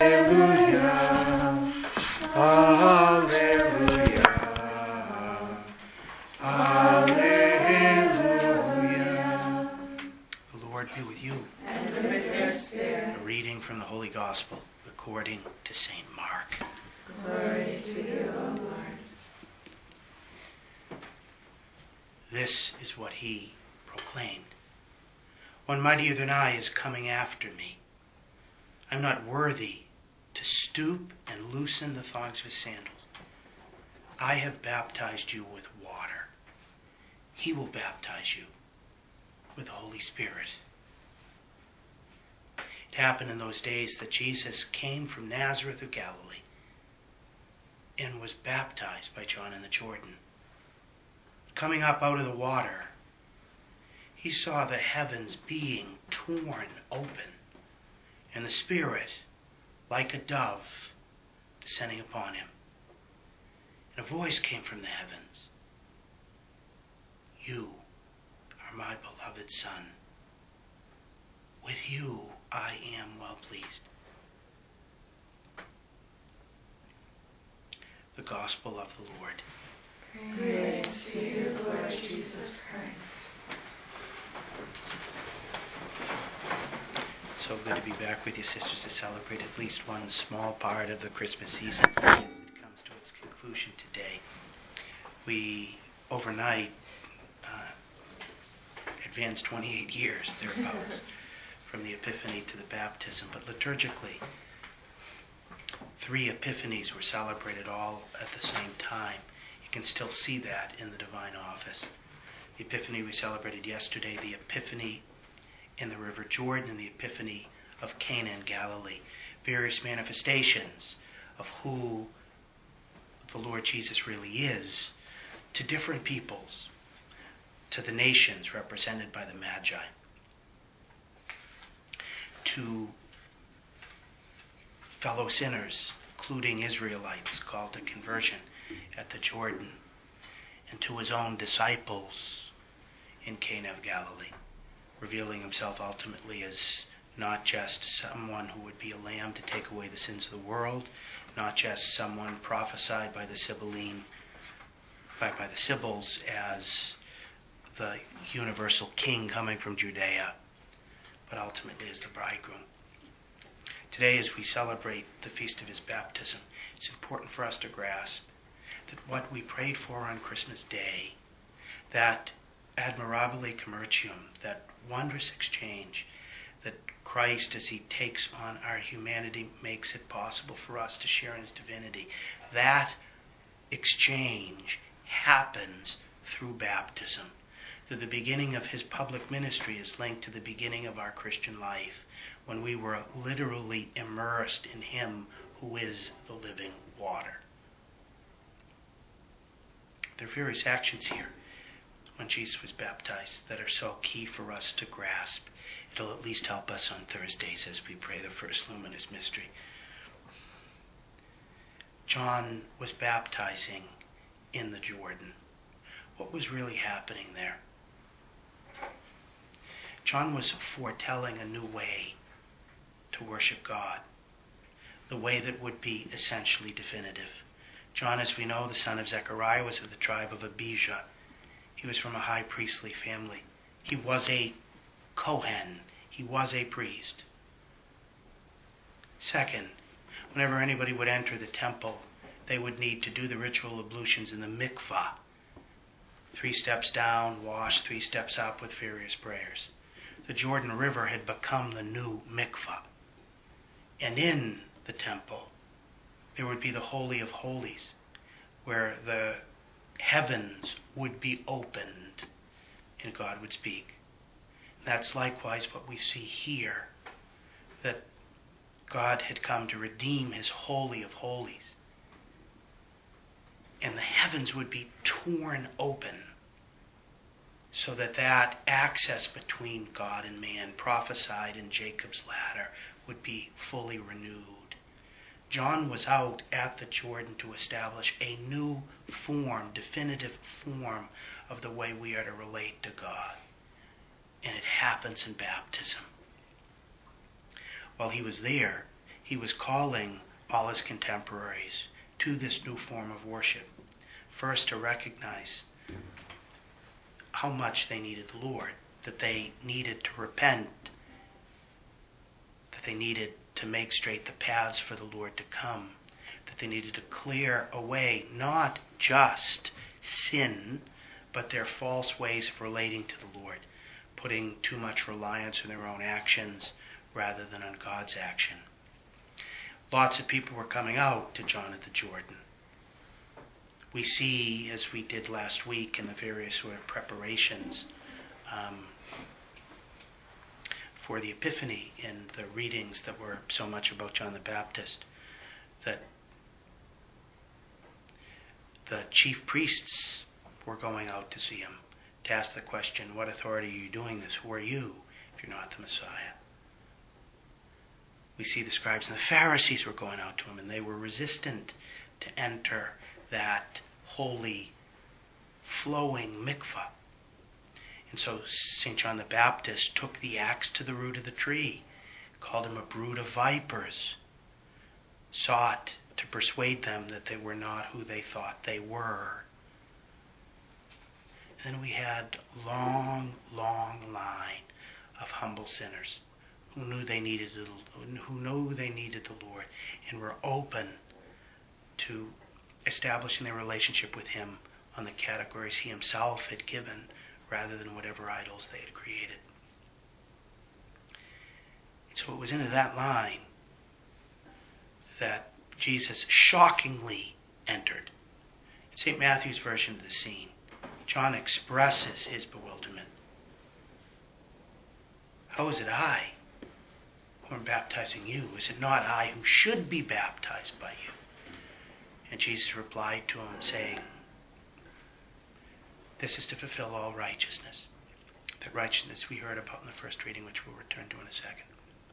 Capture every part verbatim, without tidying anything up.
Hallelujah. Hallelujah. Hallelujah. The Lord be with you. And with your spirit. A reading from the Holy Gospel according to Saint Mark. Glory to you, O Lord. This is what he proclaimed. One mightier than I is coming after me. I'm not worthy to stoop and loosen the thongs of his sandals. I have baptized you with water. He will baptize you with the Holy Spirit. It happened in those days that Jesus came from Nazareth of Galilee and was baptized by John in the Jordan. Coming up out of the water, he saw the heavens being torn open, and the Spirit, like a dove, descending upon him. And a voice came from the heavens. You are my beloved Son. With you I am well pleased. The Gospel of the Lord. Praise to you, Lord Jesus Christ. So good to be back with you, sisters, to celebrate at least one small part of the Christmas season as it comes to its conclusion today. We, overnight, uh, advanced twenty-eight years, thereabouts, from the Epiphany to the baptism. But liturgically, three Epiphanies were celebrated all at the same time. You can still see that in the Divine Office. The Epiphany we celebrated yesterday, the Epiphany in the River Jordan, and the Epiphany of Cana in Galilee. Various manifestations of who the Lord Jesus really is to different peoples, to the nations represented by the Magi, to fellow sinners, including Israelites called to conversion at the Jordan, and to his own disciples in Cana of Galilee, revealing himself ultimately as not just someone who would be a lamb to take away the sins of the world, not just someone prophesied by the Sibylline, by, by the Sibyls as the universal king coming from Judea, but ultimately as the bridegroom. Today, as we celebrate the feast of his baptism, it's important for us to grasp that what we prayed for on Christmas Day, that admirabile commercium, that wondrous exchange, that Christ, as he takes on our humanity, makes it possible for us to share in his divinity, that exchange happens through baptism. That the beginning of his public ministry is linked to the beginning of our Christian life, when we were literally immersed in him who is the living water. There are various actions here when Jesus was baptized that are so key for us to grasp. It'll at least help us on Thursdays as we pray the first luminous mystery. John was baptizing in the Jordan. What was really happening there? John was foretelling a new way to worship God, the way that would be essentially definitive. John, as we know, the son of Zechariah, was of the tribe of Abijah. He was from a high priestly family. He was a Kohen. He was a priest. Second, whenever anybody would enter the temple, they would need to do the ritual ablutions in the mikvah. Three steps down, wash, three steps up with various prayers. The Jordan River had become the new mikvah. And in the temple, there would be the Holy of Holies, where the heavens would be opened and God would speak. That's likewise what we see here, that God had come to redeem his Holy of Holies. And the heavens would be torn open so that that access between God and man, prophesied in Jacob's ladder, would be fully renewed. John was out at the Jordan to establish a new form, definitive form of the way we are to relate to God. And it happens in baptism. While he was there, he he was calling all his contemporaries to this new form of worship. First, to recognize how much they needed the Lord, that they needed to repent, that they needed to make straight the paths for the Lord to come, that they needed to clear away not just sin, but their false ways of relating to the Lord, putting too much reliance on their own actions rather than on God's action. Lots of people were coming out to John at the Jordan. We see, as we did last week in the various sort of preparations um, for the Epiphany in the readings that were so much about John the Baptist, that the chief priests were going out to see him, to ask the question, what authority are you doing this? Who are you if you're not the Messiah? We see the scribes and the Pharisees were going out to him, and they were resistant to enter that holy, flowing mikvah. And so Saint John the Baptist took the axe to the root of the tree, called him a brood of vipers, sought to persuade them that they were not who they thought they were. And then we had a long, long line of humble sinners who knew they needed who knew they needed the Lord and were open to establishing their relationship with him on the categories he himself had given rather than whatever idols they had created. And so it was into that line that Jesus shockingly entered. In Saint Matthew's version of the scene, John expresses his bewilderment. How is it I who am baptizing you? Is it not I who should be baptized by you? And Jesus replied to him, saying, this is to fulfill all righteousness. That righteousness we heard about in the first reading, which we'll return to in a second.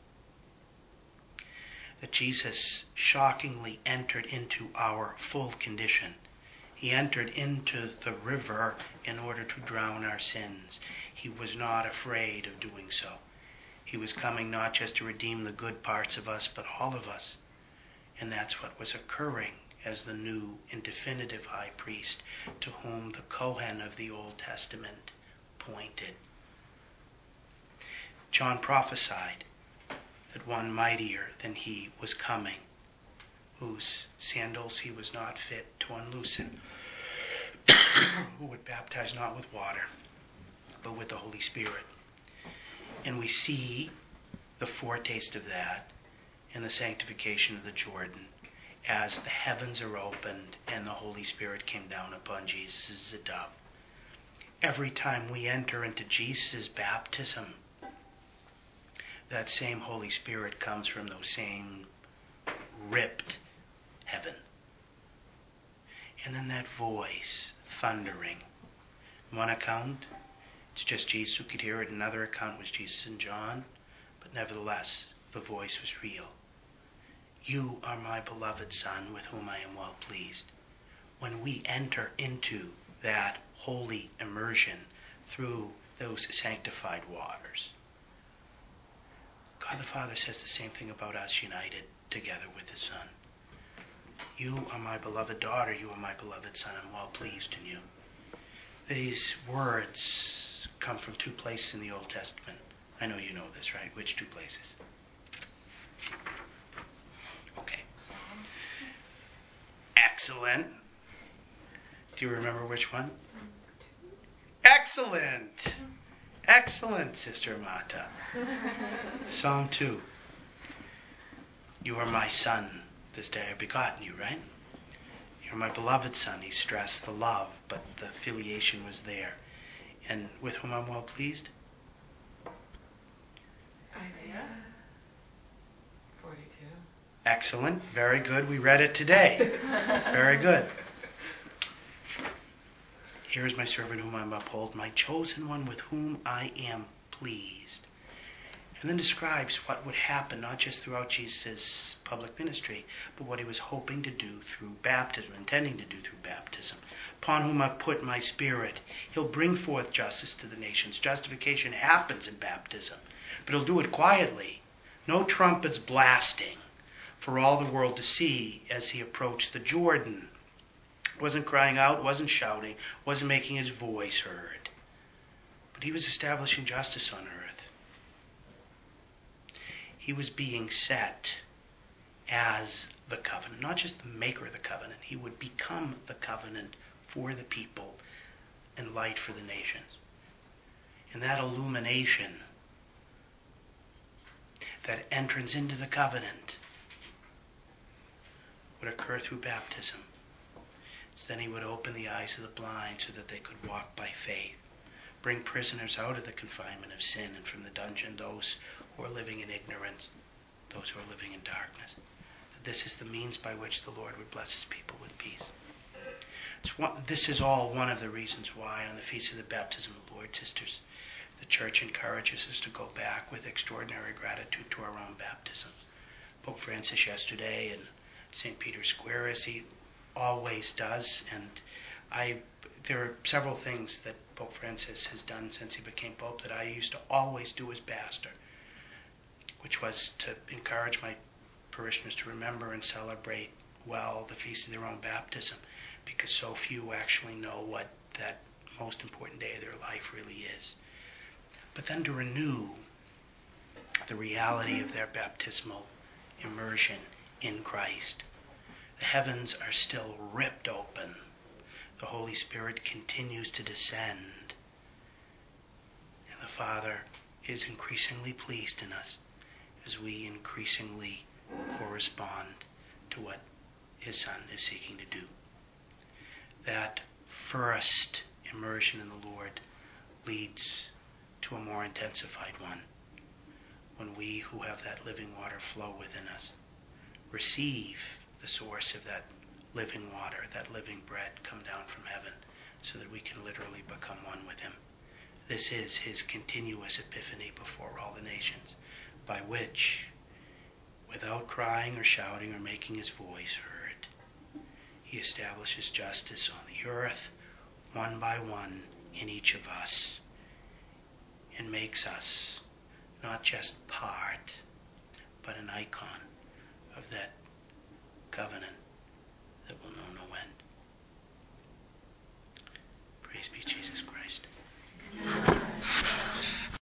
That Jesus shockingly entered into our full condition. He entered into the river in order to drown our sins. He was not afraid of doing so. He was coming not just to redeem the good parts of us, but all of us. And that's what was occurring as the new and definitive high priest to whom the Kohen of the Old Testament pointed. John prophesied that one mightier than he was coming, whose sandals he was not fit to unloosen, who would baptize not with water, but with the Holy Spirit. And we see the foretaste of that in the sanctification of the Jordan, as the heavens are opened and the Holy Spirit came down upon Jesus as a dove. Every time we enter into Jesus' baptism, that same Holy Spirit comes from those same ripped heaven. And then that voice thundering. In one account, it's just Jesus who could hear it. Another account was Jesus and John. But nevertheless, the voice was real. You are my beloved Son, with whom I am well pleased. When we enter into that holy immersion through those sanctified waters, God the Father says the same thing about us united together with His Son. You are my beloved daughter, you are my beloved Son, I'm well pleased in you. These words come from two places in the Old Testament. I know you know this, right? Which two places? Okay. Excellent. Do you remember which one? Excellent. Excellent, Sister Mata. Psalm two. You are my son. This day I have begotten you, right? You're my beloved Son. He stressed the love, but the filiation was there. And with whom I'm well pleased? Isaiah forty-two. Excellent. Very good. We read it today. Very good. Here is my servant whom I uphold, my chosen one with whom I am pleased. And then describes what would happen, not just throughout Jesus' public ministry, but what he was hoping to do through baptism, intending to do through baptism. Upon whom I've put my Spirit. He'll bring forth justice to the nations. Justification happens in baptism, but he'll do it quietly. No trumpets blasting. for all the world to see as he approached the Jordan. Wasn't crying out, wasn't shouting, wasn't making his voice heard. But he was establishing justice on earth. He was being set as the covenant, not just the maker of the covenant. He would become the covenant for the people and light for the nations. And that illumination, that entrance into the covenant, would occur through baptism. So then he would open the eyes of the blind so that they could walk by faith, bring prisoners out of the confinement of sin and from the dungeon those who are living in ignorance, those who are living in darkness. That this is the means by which the Lord would bless his people with peace. It's one, this is all one of the reasons why on the Feast of the Baptism of the Lord, sisters, the Church encourages us to go back with extraordinary gratitude to our own baptisms. Pope Francis yesterday in Saint Peter's Square, as he always does, and I there are several things that Pope Francis has done since he became Pope that I used to always do as pastor, which was to encourage my parishioners to remember and celebrate well the feast of their own baptism, because so few actually know what that most important day of their life really is. But then to renew the reality of their baptismal immersion in Christ. The heavens are still ripped open. The Holy Spirit continues to descend. And the Father is increasingly pleased in us as we increasingly correspond to what his Son is seeking to do. That first immersion in the Lord leads to a more intensified one, when we who have that living water flow within us receive the source of that living water, that living bread come down from heaven, so that we can literally become one with him. This is his continuous epiphany before all the nations, by which, without crying or shouting or making his voice heard, he establishes justice on the earth, one by one, in each of us, and makes us not just part, but an icon